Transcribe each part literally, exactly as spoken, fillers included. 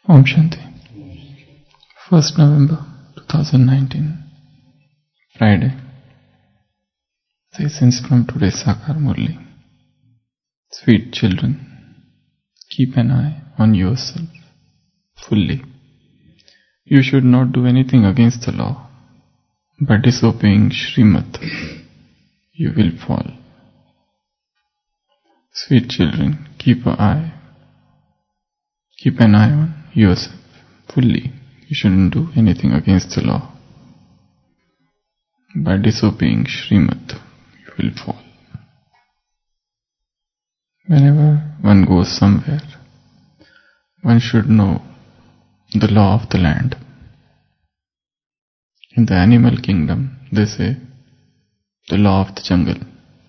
Om Shanti. first November twenty nineteen, Friday. Sessions from today's Sakar Murli. Sweet children, keep an eye on yourself fully. You should not do anything against the law. By disobeying Srimad, you will fall. Sweet children, keep an eye. Keep an eye on yourself fully. You shouldn't do anything against the law. By disobeying Srimad, you will fall. Whenever one goes somewhere, one should know the law of the land. In the animal kingdom, they say the law of the jungle.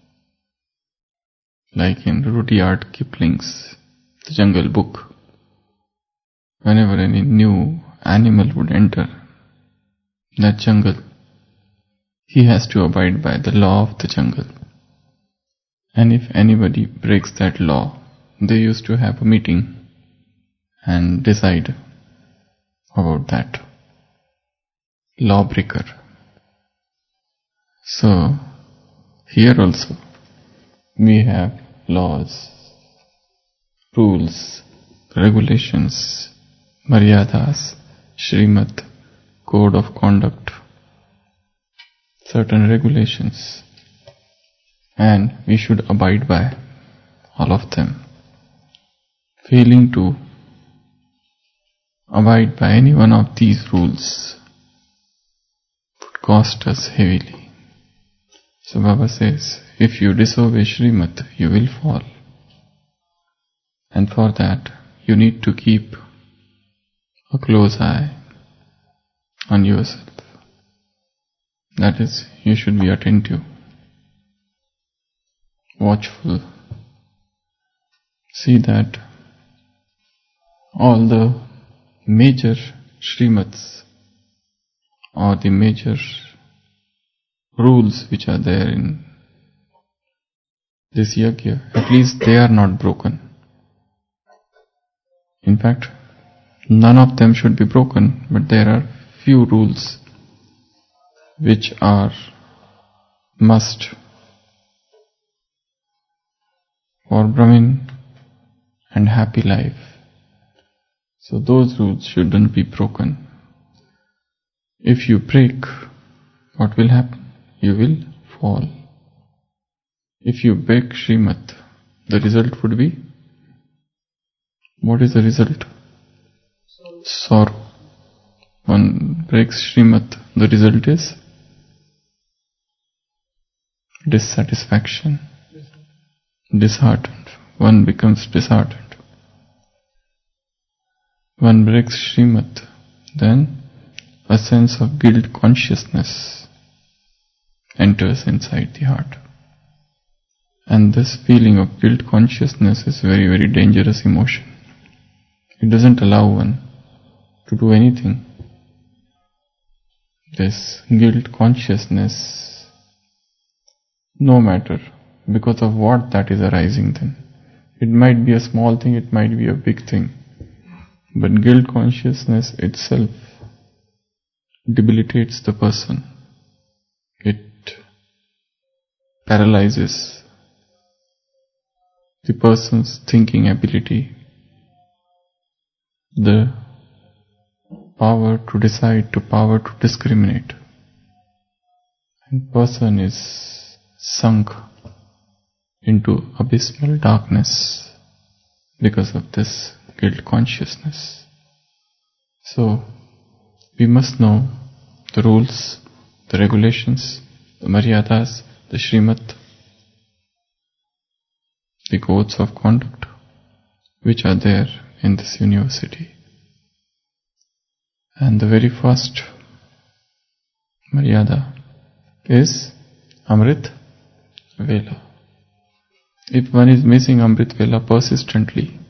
Like in Rudyard Kipling's The Jungle Book. Whenever any new animal would enter that jungle, he has to abide by the law of the jungle. And if anybody breaks that law, they used to have a meeting and decide about that lawbreaker. So, here also, we have laws, rules, regulations, maryadas, Srimad, code of conduct, certain regulations, and we should abide by all of them. Failing to abide by any one of these rules would cost us heavily. So Baba says, if you disobey Srimad, you will fall. And for that, you need to keep a close eye on yourself. That is, you should be attentive, watchful. See that all the major Srimads or the major rules which are there in this yajna, at least they are not broken. In fact, none of them should be broken, but there are few rules which are must for Brahmin and happy life. So those rules shouldn't be broken. If you break, what will happen? You will fall. If you break Srimad, the result would be, what is the result? Sorrow. One breaks Srimad, the result is dissatisfaction, disheartened. One becomes disheartened. One breaks Srimad, then a sense of guilt consciousness enters inside the heart. And this feeling of guilt consciousness is very, very dangerous emotion. It doesn't allow one to do anything. This guilt consciousness, no matter because of what that is arising then. It might be a small thing, it might be a big thing. But guilt consciousness itself debilitates the person. It paralyzes the person's thinking ability, the power to decide, to power to discriminate. And person is sunk into abysmal darkness because of this guilt consciousness. So, we must know the rules, the regulations, the maryadas, the Srimad, the codes of conduct which are there in this university. And the very first maryada is Amrit Vela. If one is missing Amrit Vela persistently,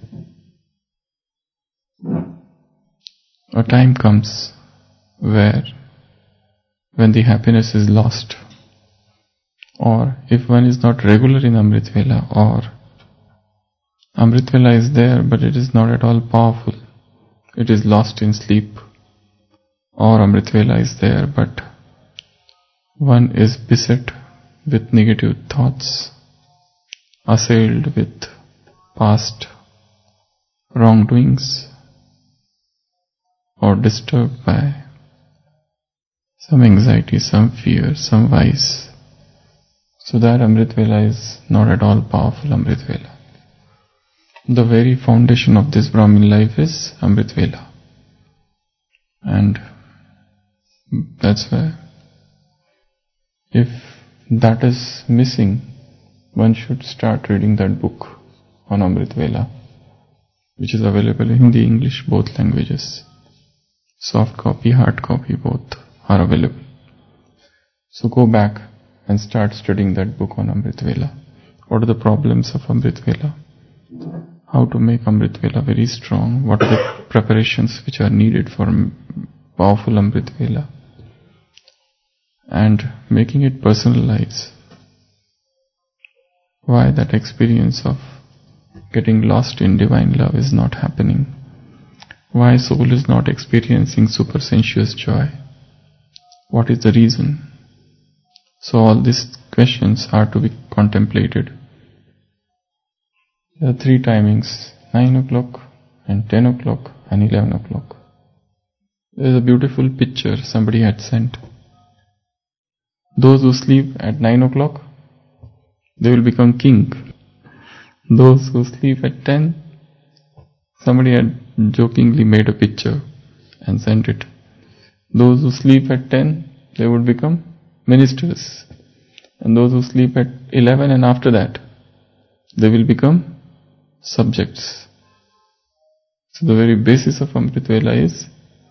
a time comes where when the happiness is lost, or if one is not regular in Amrit Vela, or Amrit Vela is there but it is not at all powerful, it is lost in sleep, or Amrit Vela is there, but one is beset with negative thoughts, assailed with past wrongdoings, or disturbed by some anxiety, some fear, some vice. So that Amrit Vela is not at all powerful Amrit Vela. The very foundation of this Brahmin life is Amrit Vela. And that's why if that is missing, one should start reading that book on Amrit Vela, which is available in Hindi, English, both languages. Soft copy, hard copy, both are available. So go back and start studying that book on Amrit Vela. What are the problems of Amrit Vela? How to make Amrit Vela very strong? What are the preparations which are needed for powerful Amrit Vela? And making it personalize. Why that experience of getting lost in divine love is not happening. Why soul is not experiencing super sensuous joy. What is the reason? So all these questions are to be contemplated. There are three timings, nine o'clock and ten o'clock and eleven o'clock. There is a beautiful picture somebody had sent. Those who sleep at nine o'clock, they will become king. Those who sleep at ten, somebody had jokingly made a picture and sent it. Those who sleep at ten, they would become ministers. And those who sleep at eleven and after that, they will become subjects. So the very basis of Amrit Vela is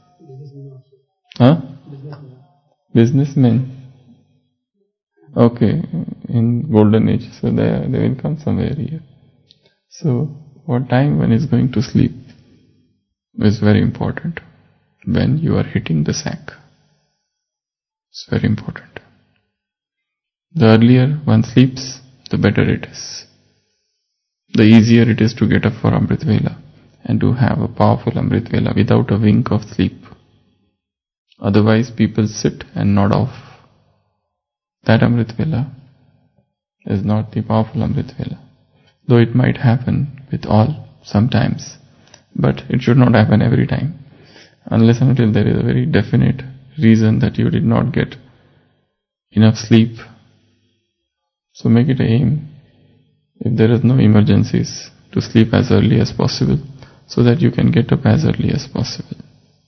huh? Businessmen. Okay, in golden age, so they, they will come somewhere here. So what time one is going to sleep is very important. When you are hitting the sack, it's very important. The earlier one sleeps, the better it is. The easier it is to get up for Amrit Vela and to have a powerful Amrit Vela without a wink of sleep. Otherwise people sit and nod off. That Amrit Vela is not the powerful Amrit Vela. Though it might happen with all sometimes, but it should not happen every time. Unless and until there is a very definite reason that you did not get enough sleep. So make it an aim, if there is no emergencies, to sleep as early as possible, so that you can get up as early as possible.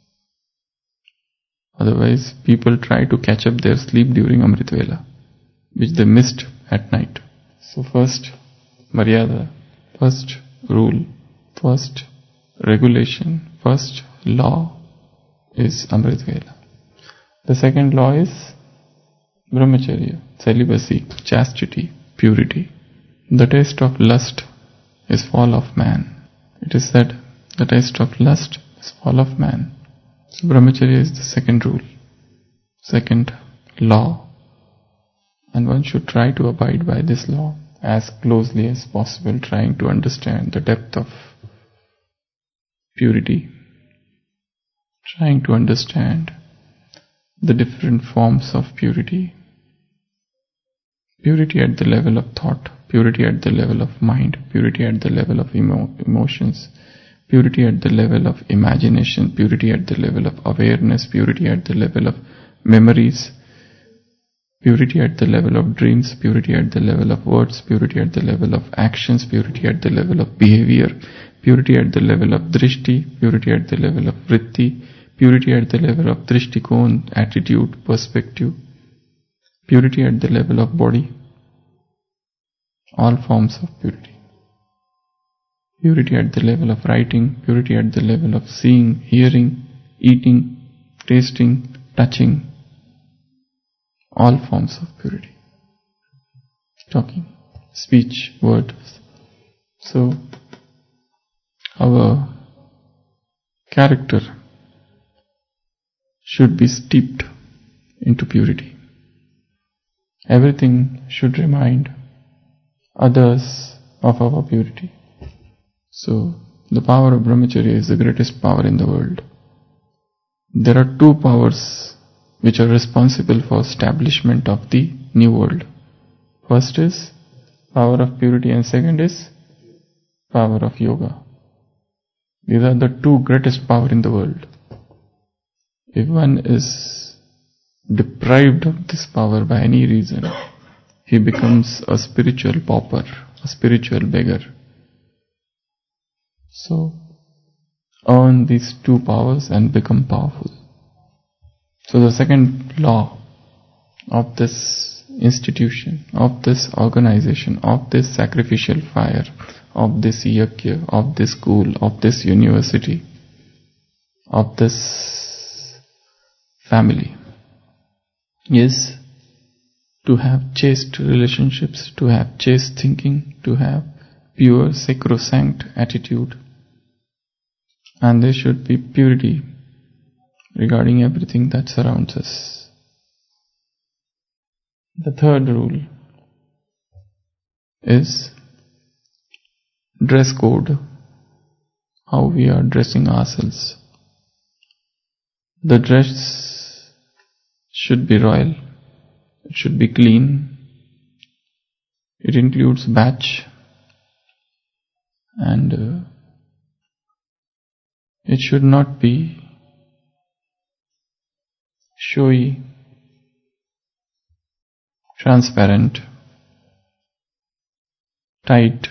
Otherwise, people try to catch up their sleep during Amrit Vela, which they missed at night. So first, Maryada, first rule, first regulation, first law is Amrit Vela. The second law is Brahmacharya, celibacy, chastity, purity. The taste of lust is fall of man. It is said, the taste of lust is fall of man. So Brahmacharya is the second rule, second law. And one should try to abide by this law as closely as possible, trying to understand the depth of purity, trying to understand the different forms of purity. Purity at the level of thought, purity at the level of mind, purity at the level of emo- emotions, purity at the level of imagination, purity at the level of awareness, purity at the level of memories, purity at the level of dreams, purity at the level of words, purity at the level of actions, purity at the level of behavior, purity at the level of drishti, purity at the level of vritti, purity at the level of drishtikon, attitude, perspective, purity at the level of body, all forms of purity. Purity at the level of writing, purity at the level of seeing, hearing, eating, tasting, touching, all forms of purity. Talking, speech, words. So, our character should be steeped into purity. Everything should remind others of our purity. So, The power of brahmacharya is the greatest power in the world. There are two powers which are responsible for establishment of the new world. First is power of purity and second is power of yoga. These are the two greatest power in the world. If one is deprived of this power by any reason, he becomes a spiritual pauper, a spiritual beggar. So, earn these two powers and become powerful. So the second law of this institution, of this organization, of this sacrificial fire, of this yajna, of this school, of this university, of this family, is to have chaste relationships, to have chaste thinking, to have pure sacrosanct attitude, and there should be purity regarding everything that surrounds us. The third rule is dress code, how we are dressing ourselves. The dress should be royal, it should be clean, it includes badge, and uh, it should not be showy, transparent, tight.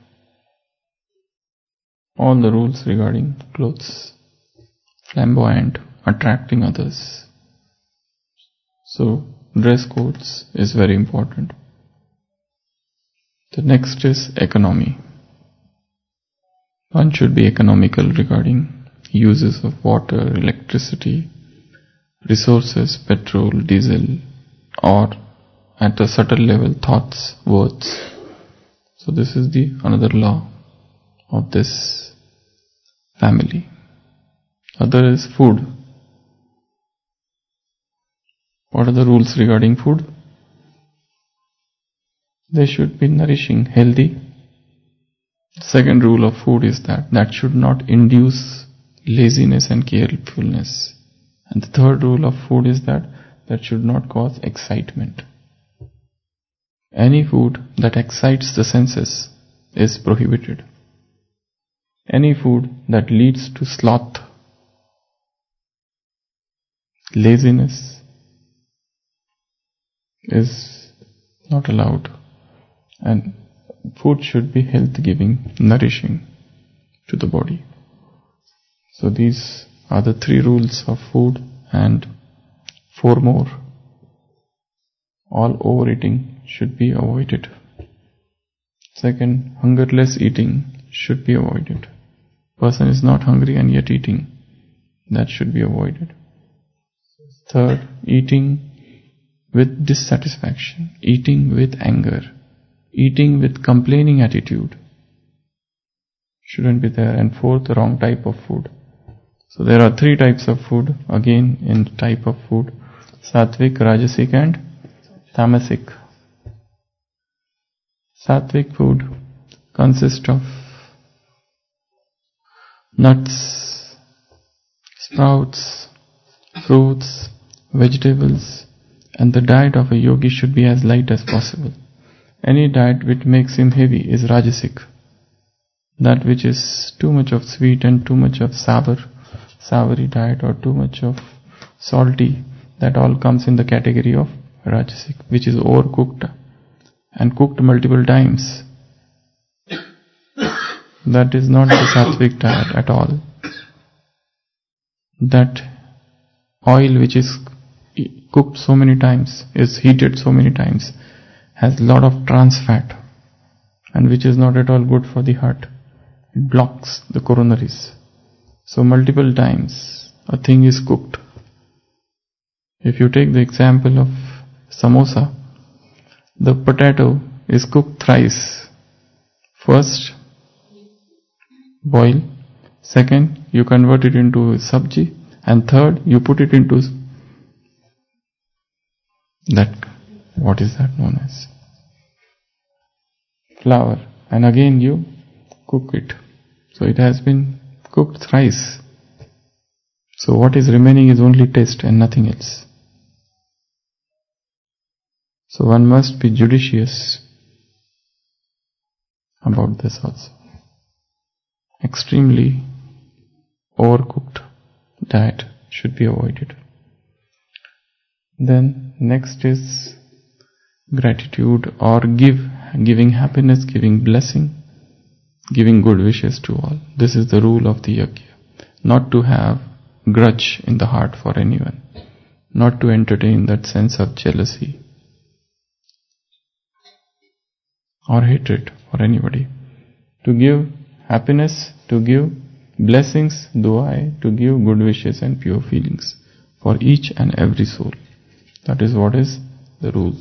All the rules regarding clothes, flamboyant, attracting others. So, dress codes is very important. The next is economy. One should be economical regarding uses of water, electricity, resources, petrol, diesel, or at a subtle level thoughts, words. So this is the another law of this family. Other is food. What are the rules regarding food? They should be nourishing, healthy. Second rule of food is that that should not induce laziness and carefulness. And the third rule of food is that that should not cause excitement. Any food that excites the senses is prohibited. Any food that leads to sloth, laziness, is not allowed. And food should be health-giving, nourishing to the body. So these are the three rules of food, and four more. All overeating should be avoided. Second, hungerless eating should be avoided. Person is not hungry and yet eating. That should be avoided. Third, eating with dissatisfaction, eating with anger, eating with complaining attitude shouldn't be there. And fourth, the wrong type of food. So there are three types of food, again in type of food: sattvic, rajasic and tamasic. Sattvic food consists of nuts, sprouts, fruits, vegetables, and the diet of a yogi should be as light as possible. Any diet which makes him heavy is rajasic. That which is too much of sweet and too much of sour, savory diet, or too much of salty, that all comes in the category of rajasic, which is overcooked and cooked multiple times. That is not the sattvic diet at all. That oil which is cooked so many times, is heated so many times, has lot of trans fat, and which is not at all good for the heart. It blocks the coronaries. So multiple times a thing is cooked. If you take the example of samosa, the potato is cooked thrice. First, boil. Second, you convert it into sabji. And third, you put it into that, what is that known as? Flour. And again you cook it. So it has been cooked thrice. So what is remaining is only taste and nothing else. So one must be judicious about this also. Extremely overcooked diet should be avoided. Then next is gratitude, or give, giving happiness, giving blessing, giving good wishes to all. This is the rule of the yajna. Not to have grudge in the heart for anyone. Not to entertain that sense of jealousy or hatred for anybody. To give happiness, to give blessings, dua, to give good wishes and pure feelings for each and every soul. That is what is the rule.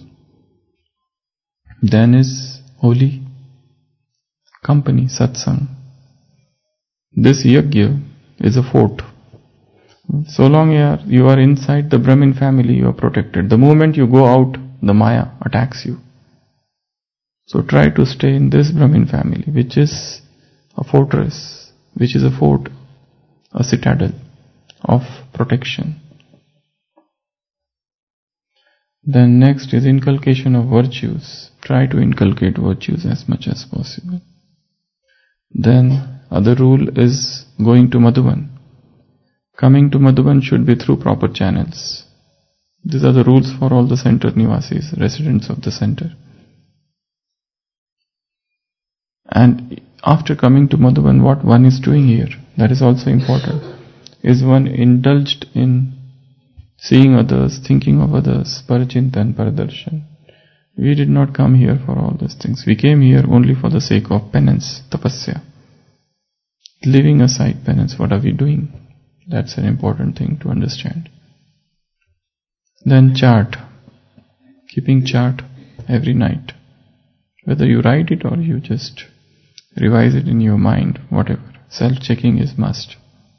Then is holy company, satsang. This yajna is a fort. So long you are, you are inside the Brahmin family, you are protected. The moment you go out, the Maya attacks you. So try to stay in this Brahmin family, which is a fortress, which is a fort, a citadel of protection. Then next is inculcation of virtues. Try to inculcate virtues as much as possible. Then other rule is going to Madhuban. Coming to Madhuban should be through proper channels. These are the rules for all the center nivasis, residents of the center. And after coming to Madhuban, what one is doing here, that is also important. Is one indulged in seeing others, thinking of others, parachintan, paradarshan. We did not come here for all these things. We came here only for the sake of penance, tapasya. Leaving aside penance, what are we doing? That's an important thing to understand. Then chart. Keeping chart every night. Whether you write it or you just revise it in your mind, whatever. Self-checking is must.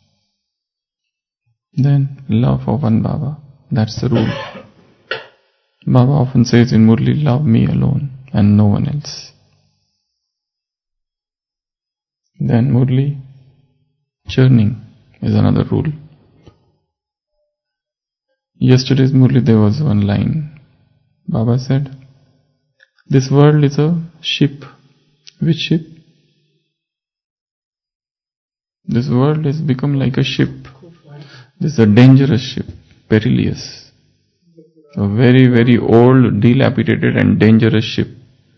Then love for one Baba. That's the rule. Baba often says in Murli, love me alone and no one else. Then Murli, churning is another rule. Yesterday's Murli there was one line. Baba said, this world is a ship. Which ship? This world has become like a ship. This is a dangerous ship, perilous. A very, very old, dilapidated and dangerous ship.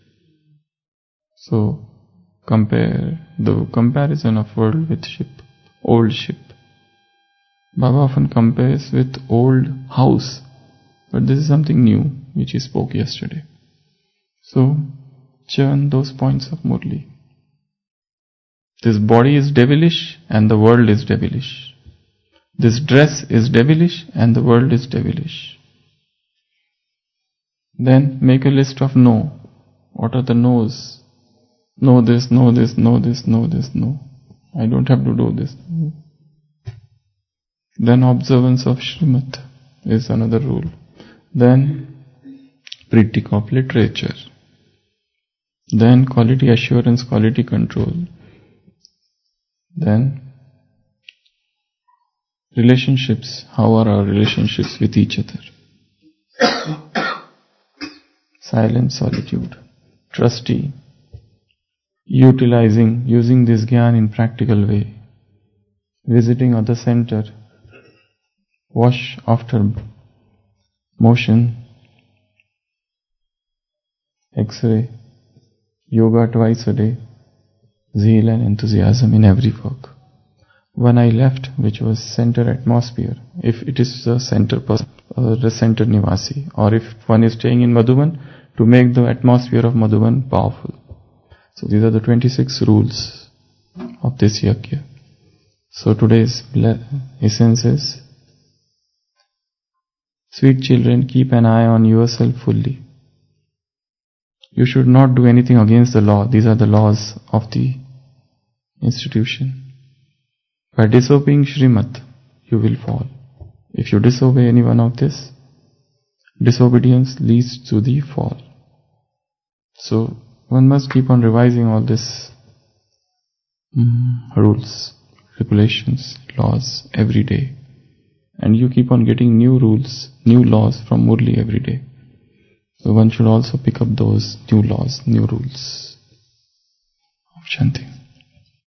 So, compare the comparison of world with ship, old ship. Baba often compares with old house, but this is something new which he spoke yesterday. So, churn those points of Murli. This body is devilish and the world is devilish. This dress is devilish and the world is devilish. Then make a list of no. What are the no's? No this, no this, no this, no this, no. I don't have to do this. Then observance of Srimad is another rule. Then critique of literature. Then quality assurance, quality control. Then relationships. How are our relationships with each other? Silence, solitude. Trustee. Utilizing, using this Gyan in practical way. Visiting other center. Wash after motion. X-ray. Yoga twice a day. Zeal and enthusiasm in every work. When I left, which was center atmosphere, if it is a center person, or the center nivasi, or if one is staying in Madhuban, to make the atmosphere of Madhuban powerful. So these are the twenty-six rules of this yajna. So today's essence is, sweet children, keep an eye on yourself fully. You should not do anything against the law. These are the laws of the institution. By disobeying Srimad, you will fall. If you disobey any one of this, disobedience leads to the fall. So one must keep on revising all this mm, rules, regulations, laws every day. And you keep on getting new rules, new laws from Murli every day. So one should also pick up those new laws, new rules. Shanti.